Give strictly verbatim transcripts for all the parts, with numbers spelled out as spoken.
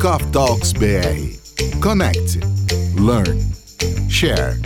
Coffee Talks B R. Connect, learn, share.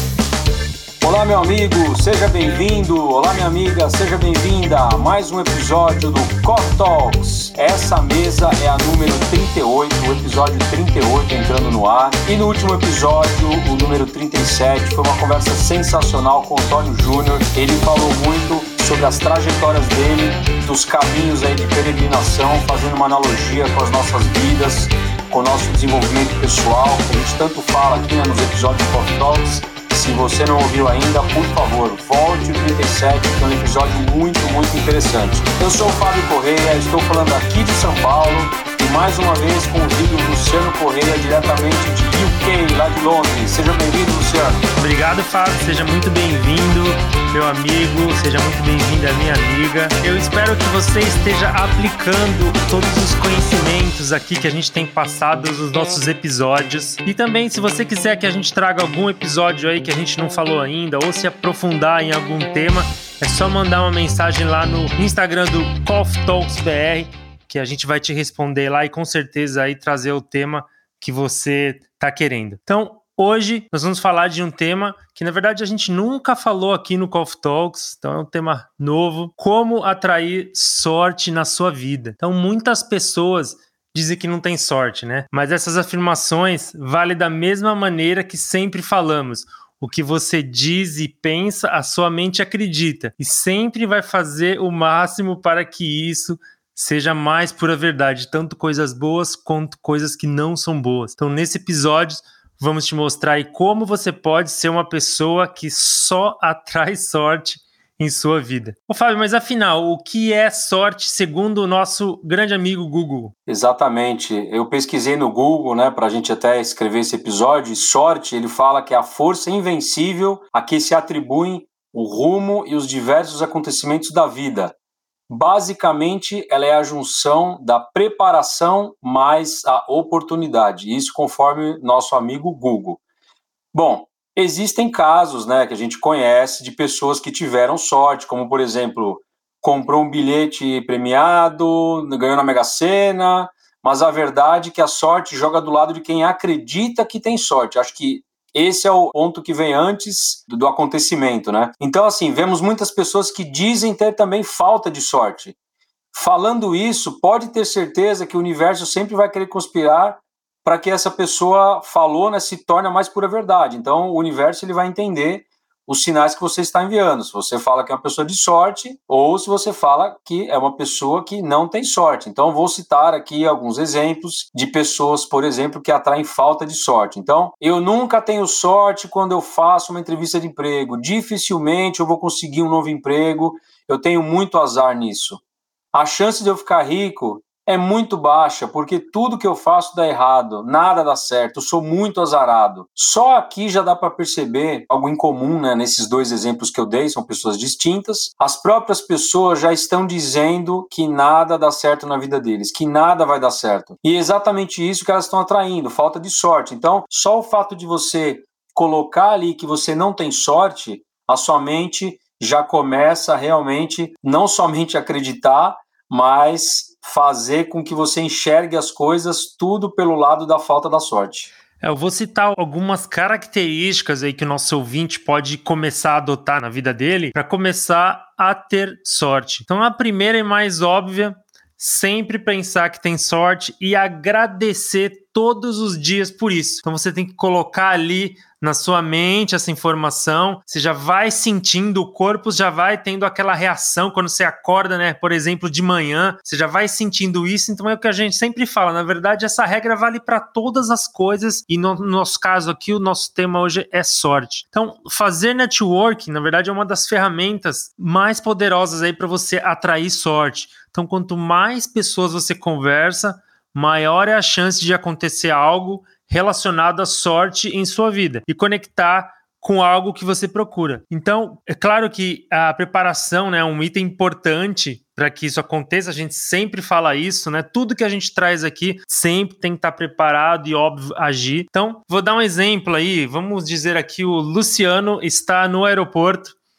Olá, meu amigo, seja bem-vindo. Olá, minha amiga, seja bem-vinda a mais um episódio do Coffee Talks. Essa mesa é a número trinta e oito, o episódio trinta e oito entrando no ar. E no último episódio, o número trinta e sete, foi uma conversa sensacional com o Antônio Júnior. Ele falou muito sobre as trajetórias dele, dos caminhos aí de peregrinação, fazendo uma analogia com as nossas vidas, com o nosso desenvolvimento pessoal, que a gente tanto fala aqui, né, nos episódios do Coffee Talks. Se você não ouviu ainda, por favor, volte o trinta e sete, que é um episódio muito, muito interessante. Eu sou o Fábio Correia, estou falando aqui de São Paulo e mais uma vez convido o Luciano Correia, diretamente de U K, lá de Londres. Seja bem-vindo, Luciano. Obrigado, Fábio. Seja muito bem-vindo, meu amigo. Seja muito bem-vinda, minha amiga. Eu espero que você esteja aplicando todos os conhecimentos aqui que a gente tem passado nos nossos episódios. E também, se você quiser que a gente traga algum episódio aí que a gente não falou ainda, ou se aprofundar em algum tema, é só mandar uma mensagem lá no Instagram do Coffee Talks B R, que a gente vai te responder lá e com certeza aí trazer o tema que você tá querendo. Então, hoje nós vamos falar de um tema que na verdade a gente nunca falou aqui no Coffee Talks, então é um tema novo: como atrair sorte na sua vida. Então, muitas pessoas dizem que não tem sorte, né? Mas essas afirmações valem da mesma maneira que sempre falamos. O que você diz e pensa, a sua mente acredita. E sempre vai fazer o máximo para que isso seja mais pura verdade. Tanto coisas boas quanto coisas que não são boas. Então, nesse episódio, vamos te mostrar aí como você pode ser uma pessoa que só atrai sorte em sua vida. Ô Fábio, mas afinal, o que é sorte segundo o nosso grande amigo Google? Exatamente. Eu pesquisei no Google, né, para a gente até escrever esse episódio, e sorte, ele fala que é a força invencível a que se atribuem o rumo e os diversos acontecimentos da vida. Basicamente, ela é a junção da preparação mais a oportunidade. Isso conforme nosso amigo Google. Bom, existem casos, né, que a gente conhece de pessoas que tiveram sorte, como, por exemplo, comprou um bilhete premiado, ganhou na Mega Sena, mas a verdade é que a sorte joga do lado de quem acredita que tem sorte. Acho que esse é o ponto que vem antes do acontecimento, né? Então, assim, vemos muitas pessoas que dizem ter também falta de sorte. Falando isso, pode ter certeza que o universo sempre vai querer conspirar para que essa pessoa falou, né, se torne a mais pura verdade. Então, o universo ele vai entender os sinais que você está enviando. Se você fala que é uma pessoa de sorte, ou se você fala que é uma pessoa que não tem sorte. Então, vou citar aqui alguns exemplos de pessoas, por exemplo, que atraem falta de sorte. Então, eu nunca tenho sorte quando eu faço uma entrevista de emprego. Dificilmente eu vou conseguir um novo emprego. Eu tenho muito azar nisso. A chance de eu ficar rico é muito baixa, porque tudo que eu faço dá errado, nada dá certo, eu sou muito azarado. Só aqui já dá para perceber algo em comum, né, nesses dois exemplos que eu dei, são pessoas distintas. As próprias pessoas já estão dizendo que nada dá certo na vida deles, que nada vai dar certo. E é exatamente isso que elas estão atraindo, falta de sorte. Então, só o fato de você colocar ali que você não tem sorte, a sua mente já começa a realmente não somente acreditar, mas fazer com que você enxergue as coisas tudo pelo lado da falta da sorte. É, eu vou citar algumas características aí que o nosso ouvinte pode começar a adotar na vida dele para começar a ter sorte. Então, a primeira e mais óbvia, sempre pensar que tem sorte e agradecer todos os dias por isso. Então, você tem que colocar ali na sua mente essa informação, você já vai sentindo, o corpo já vai tendo aquela reação quando você acorda, né? Por exemplo, de manhã, você já vai sentindo isso. Então é o que a gente sempre fala, na verdade essa regra vale para todas as coisas e no nosso caso aqui, o nosso tema hoje é sorte. Então, fazer networking, na verdade, é uma das ferramentas mais poderosas aí para você atrair sorte. Então, quanto mais pessoas você conversa, maior é a chance de acontecer algo relacionado à sorte em sua vida e conectar com algo que você procura. Então, é claro que a preparação, né, é um item importante para que isso aconteça. A gente sempre fala isso, né? Tudo que a gente traz aqui sempre tem que estar preparado e, óbvio, agir. Então, vou dar um exemplo aí. Vamos dizer aqui, o Luciano está no aeroporto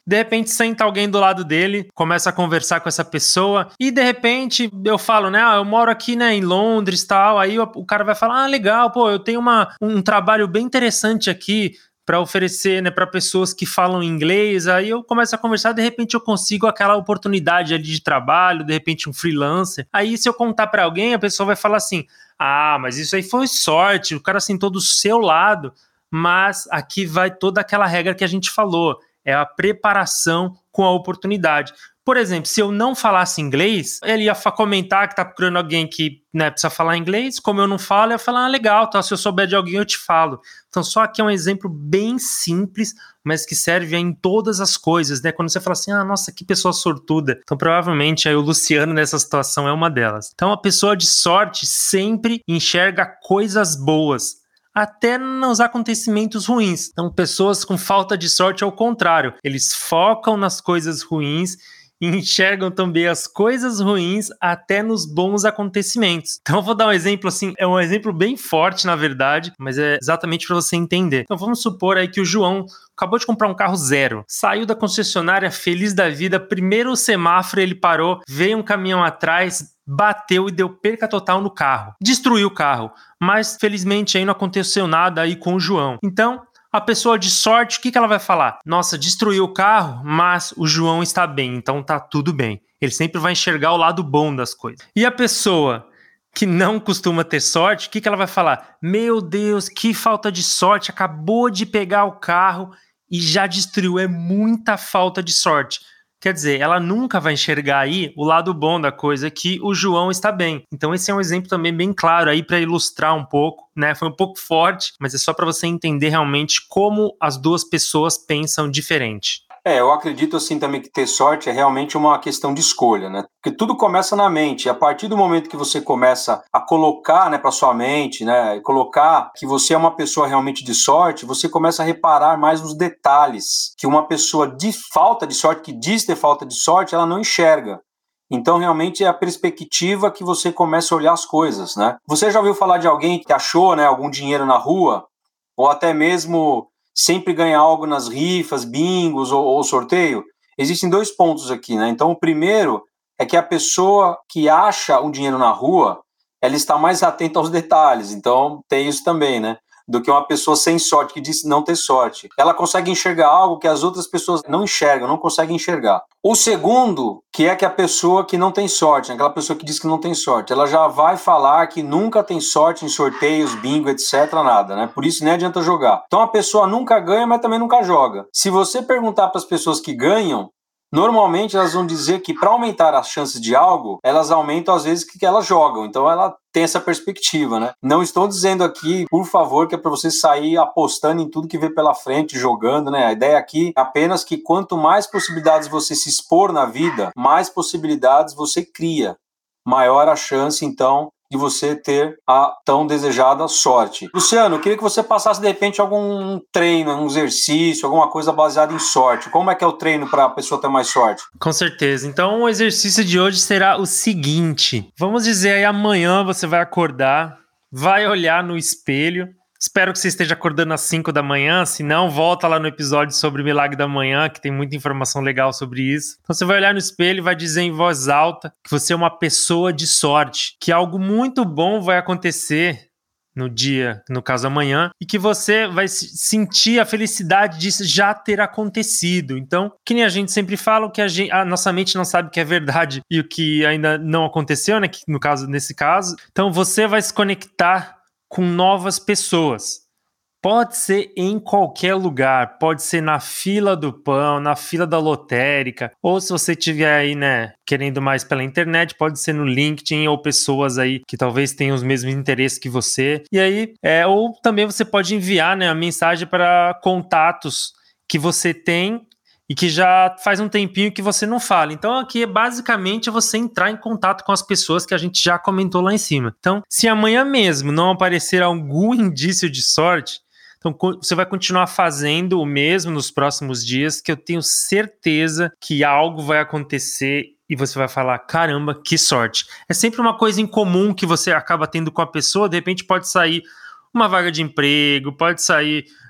De repente senta alguém do lado dele, começa a conversar com essa pessoa e de repente eu falo, né, ah, eu moro aqui, né, em Londres e tal, aí o, o cara vai falar, ah, legal, pô, eu tenho uma, um trabalho bem interessante aqui para oferecer, né, para pessoas que falam inglês, aí eu começo a conversar, de repente eu consigo aquela oportunidade ali de trabalho, de repente um freelancer, aí se eu contar para alguém, a pessoa vai falar assim, ah, mas isso aí foi sorte, o cara sentou do seu lado, mas aqui vai toda aquela regra que a gente falou, é a preparação com a oportunidade. Por exemplo, se eu não falasse inglês, ele ia comentar que tá procurando alguém que, né, precisa falar inglês. Como eu não falo, eu ia falar, ah, legal, tá, se eu souber de alguém, eu te falo. Então, só aqui é um exemplo bem simples, mas que serve em todas as coisas, né? Quando você fala assim, ah, nossa, que pessoa sortuda. Então, provavelmente, aí o Luciano nessa situação é uma delas. Então, a pessoa de sorte sempre enxerga coisas boas, até nos acontecimentos ruins. Então, pessoas com falta de sorte, ao contrário, eles focam nas coisas ruins e enxergam também as coisas ruins até nos bons acontecimentos. Então, eu vou dar um exemplo assim, é um exemplo bem forte, na verdade, mas é exatamente para você entender. Então, vamos supor aí que o João acabou de comprar um carro zero, saiu da concessionária feliz da vida, primeiro semáforo ele parou, veio um caminhão atrás, bateu e deu perca total no carro, destruiu o carro, mas felizmente aí não aconteceu nada aí com o João. Então, a pessoa de sorte, o que, que ela vai falar? Nossa, destruiu o carro, mas o João está bem, então tá tudo bem. Ele sempre vai enxergar o lado bom das coisas. E a pessoa que não costuma ter sorte, o que, que ela vai falar? Meu Deus, que falta de sorte, acabou de pegar o carro e já destruiu, é muita falta de sorte. Quer dizer, ela nunca vai enxergar aí o lado bom da coisa, que o João está bem. Então esse é um exemplo também bem claro aí para ilustrar um pouco, né? Foi um pouco forte, mas é só para você entender realmente como as duas pessoas pensam diferente. É, eu acredito assim também que ter sorte é realmente uma questão de escolha, né? Porque tudo começa na mente. E a partir do momento que você começa a colocar, né, para sua mente, né, colocar que você é uma pessoa realmente de sorte, você começa a reparar mais nos detalhes que uma pessoa de falta de sorte, que diz ter falta de sorte, ela não enxerga. Então, realmente, é a perspectiva que você começa a olhar as coisas, né? Você já ouviu falar de alguém que achou, né, algum dinheiro na rua? Ou até mesmo sempre ganha algo nas rifas, bingos ou, ou sorteio? Existem dois pontos aqui, né? Então, o primeiro é que a pessoa que acha um dinheiro na rua, ela está mais atenta aos detalhes. Então, tem isso também, né? Do que uma pessoa sem sorte, que diz não ter sorte. Ela consegue enxergar algo que as outras pessoas não enxergam, não conseguem enxergar. O segundo, que é que a pessoa que não tem sorte, aquela pessoa que diz que não tem sorte, ela já vai falar que nunca tem sorte em sorteios, bingo, etc, nada, né? Por isso nem adianta jogar. Então a pessoa nunca ganha, mas também nunca joga. Se você perguntar para as pessoas que ganham, normalmente elas vão dizer que para aumentar as chances de algo, elas aumentam às vezes que elas jogam. Então ela tem essa perspectiva, né? Não estou dizendo aqui, por favor, que é para você sair apostando em tudo que vê pela frente, jogando, né? A ideia aqui é apenas que quanto mais possibilidades você se expor na vida, mais possibilidades você cria. Maior a chance, então, de você ter a tão desejada sorte. Luciano, eu queria que você passasse, de repente, algum treino, um exercício, alguma coisa baseada em sorte. Como é que é o treino para a pessoa ter mais sorte? Com certeza. Então, o exercício de hoje será o seguinte. Vamos dizer aí, amanhã você vai acordar, vai olhar no espelho. Espero que você esteja acordando às cinco da manhã, se não, volta lá no episódio sobre o Milagre da Manhã, que tem muita informação legal sobre isso. Então você vai olhar no espelho e vai dizer em voz alta que você é uma pessoa de sorte, que algo muito bom vai acontecer no dia, no caso amanhã, e que você vai sentir a felicidade disso já ter acontecido. Então, que nem a gente sempre fala, o que a, gente, a nossa mente não sabe que é verdade e o que ainda não aconteceu, né? Que no caso, nesse caso. Então você vai se conectar com novas pessoas. Pode ser em qualquer lugar, pode ser na fila do pão, na fila da lotérica, ou se você estiver aí, né, querendo mais pela internet, pode ser no LinkedIn, ou pessoas aí que talvez tenham os mesmos interesses que você. E aí, é, ou também você pode enviar, né, a mensagem para contatos que você tem e que já faz um tempinho que você não fala. Então aqui é basicamente você entrar em contato com as pessoas que a gente já comentou lá em cima. Então, se amanhã mesmo não aparecer algum indício de sorte, então você vai continuar fazendo o mesmo nos próximos dias, que eu tenho certeza que algo vai acontecer e você vai falar, caramba, que sorte. É sempre uma coisa em comum que você acaba tendo com a pessoa, de repente pode sair uma vaga de emprego, pode sair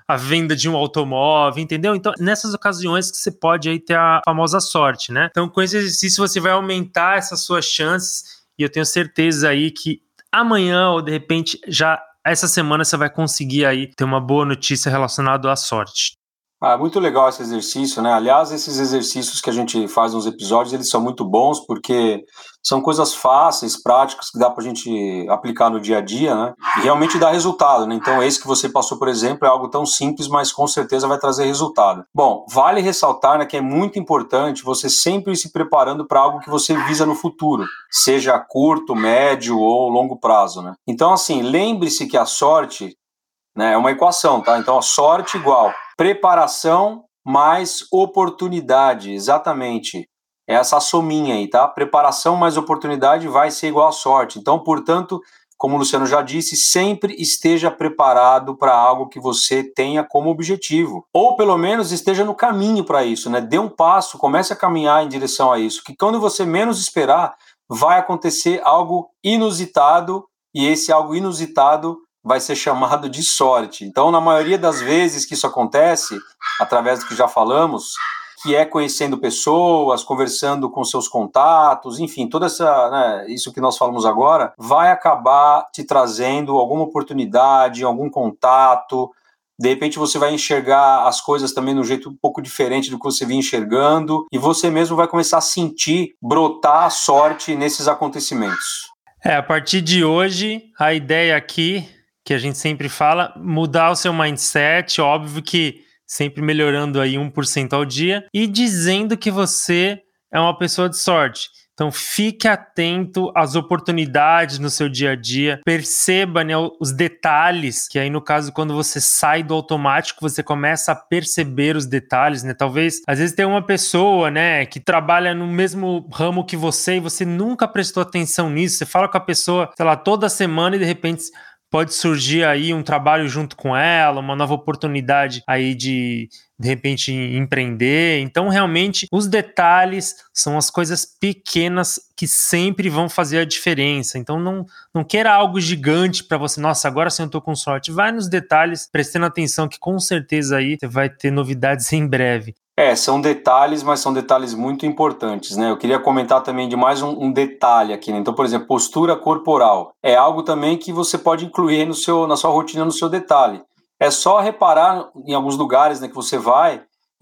a venda de um automóvel, entendeu? Então, nessas ocasiões que você pode aí ter a famosa sorte, né? Então, com esse exercício, você vai aumentar essas suas chances e eu tenho certeza aí que amanhã ou, de repente, já essa semana você vai conseguir aí ter uma boa notícia relacionada à sorte. Ah, muito legal esse exercício, né? Aliás, esses exercícios que a gente faz nos episódios, eles são muito bons porque são coisas fáceis, práticas, que dá pra gente aplicar no dia a dia, né? E realmente dá resultado, né? Então, esse que você passou, por exemplo, é algo tão simples, mas com certeza vai trazer resultado. Bom, vale ressaltar, né, que é muito importante você sempre ir se preparando para algo que você visa no futuro, seja a curto, médio ou longo prazo, né? Então, assim, lembre-se que a sorte, né, é uma equação, tá? Então, a sorte igual preparação mais oportunidade, exatamente. É essa sominha aí, tá? Preparação mais oportunidade vai ser igual a sorte. Então, portanto, como o Luciano já disse, sempre esteja preparado para algo que você tenha como objetivo. Ou, pelo menos, esteja no caminho para isso, né? Dê um passo, comece a caminhar em direção a isso, que quando você menos esperar, vai acontecer algo inusitado, e esse algo inusitado vai ser chamado de sorte. Então, na maioria das vezes que isso acontece, através do que já falamos, que é conhecendo pessoas, conversando com seus contatos, enfim, toda essa, né, isso que nós falamos agora, vai acabar te trazendo alguma oportunidade, algum contato. De repente você vai enxergar as coisas também de um jeito um pouco diferente do que você vinha enxergando, e você mesmo vai começar a sentir, brotar a sorte nesses acontecimentos. É, a partir de hoje, a ideia aqui, que a gente sempre fala, mudar o seu mindset, óbvio que sempre melhorando aí um por cento ao dia, e dizendo que você é uma pessoa de sorte. Então fique atento às oportunidades no seu dia a dia, perceba, né, os detalhes, que aí no caso quando você sai do automático, você começa a perceber os detalhes, né? Talvez, às vezes tem uma pessoa, né, que trabalha no mesmo ramo que você e você nunca prestou atenção nisso, você fala com a pessoa, sei lá, toda semana e de repente pode surgir aí um trabalho junto com ela, uma nova oportunidade aí de, de repente, empreender. Então, realmente, os detalhes são as coisas pequenas que sempre vão fazer a diferença. Então, não, não queira algo gigante para você. Nossa, agora sim eu tô com sorte. Vai nos detalhes, prestando atenção que com certeza aí você vai ter novidades em breve. É, são detalhes, mas são detalhes muito importantes, né? Eu queria comentar também de mais um, um detalhe aqui, né? Então, por exemplo, postura corporal. É algo também que você pode incluir no seu, na sua rotina, no seu detalhe. É só reparar em alguns lugares, né, que você vai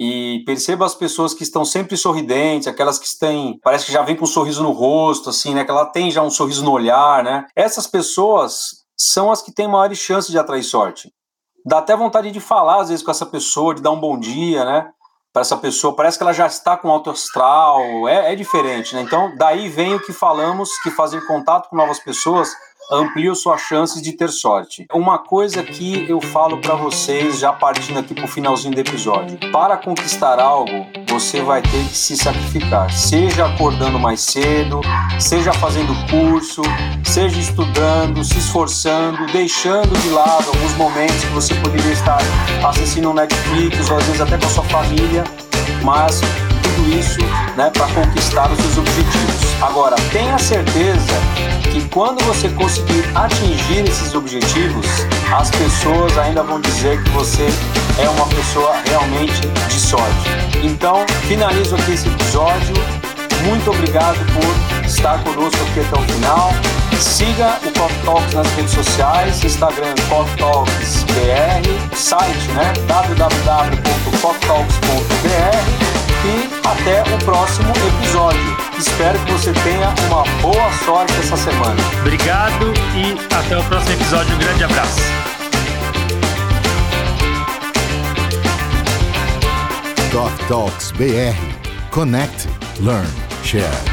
e perceba as pessoas que estão sempre sorridentes, aquelas que têm, parece que já vem com um sorriso no rosto, assim, né? Que ela tem já um sorriso no olhar, né? Essas pessoas são as que têm maiores chances de atrair sorte. Dá até vontade de falar, às vezes, com essa pessoa, de dar um bom dia, né? Para essa pessoa, parece que ela já está com alto astral, é, é diferente, né? Então, daí vem o que falamos, que fazer contato com novas pessoas amplia suas chances de ter sorte. Uma coisa que eu falo para vocês, já partindo aqui para o finalzinho do episódio. Para conquistar algo, você vai ter que se sacrificar. Seja acordando mais cedo, seja fazendo curso, seja estudando, se esforçando, deixando de lado alguns momentos que você poderia estar assistindo um Netflix, ou às vezes até com a sua família, mas tudo isso, né, para conquistar os seus objetivos. Agora, tenha certeza que quando você conseguir atingir esses objetivos, as pessoas ainda vão dizer que você é uma pessoa realmente de sorte. Então, finalizo aqui esse episódio. Muito obrigado por estar conosco aqui até o final. Siga o Coffee Talks nas redes sociais, Instagram Coffee Talks B R, site, né, w w w ponto coffee talks ponto b r, e até o próximo episódio. Espero que você tenha uma boa sorte essa semana. Obrigado e até o próximo episódio. Um grande abraço. Coffee Talks B R. Connect, Learn, Share.